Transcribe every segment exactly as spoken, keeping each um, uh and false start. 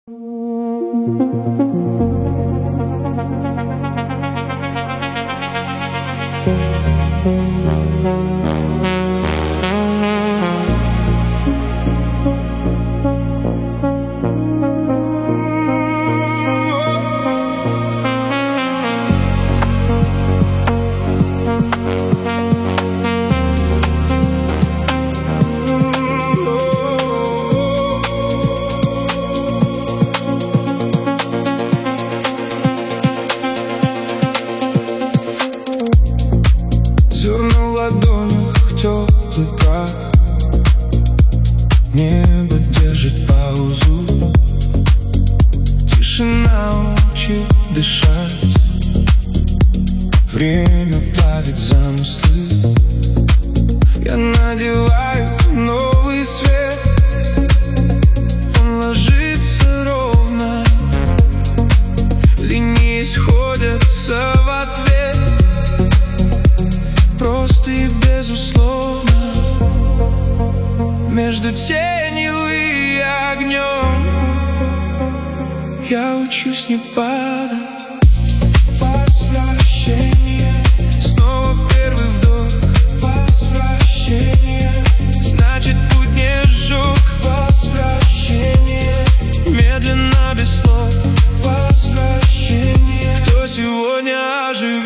Зерна в ладонях, теплый прах. Небо держит паузу. Тишина учит дышать. Время плавит замыслы. Я надеваю новый свет. Он ложится ровно. Линии сходятся в ответ. Просто и безусловно. Между тенью и огнем я учусь не падать. Возвращение, снова первый вдох. Возвращение, значит путь не сжег. Возвращение, медленно, без слов. Возвращение, кто сегодня оживет.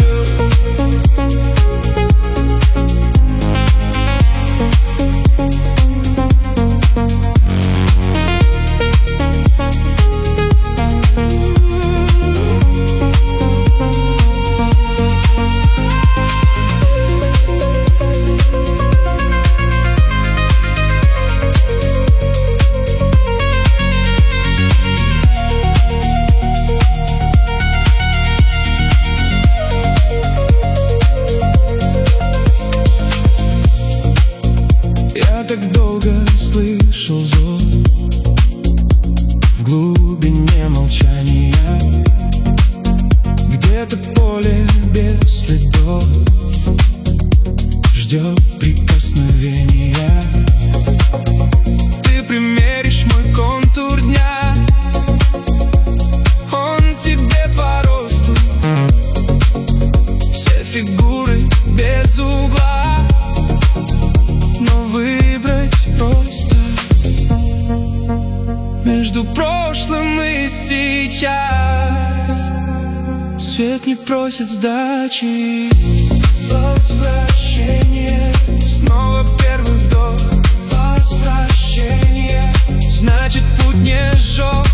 Я так долго слышал зов в глубине молчания. Где-то поле без следов ждет прикосновения. Ты примеришь мой контур дня. Он тебе по росту. Все фигуры без угла. Но выбрать просто между прошлым и сейчас. Свет не просит сдачи. Возвращение, снова первый вдох. Возвращение, значит путь не сжег.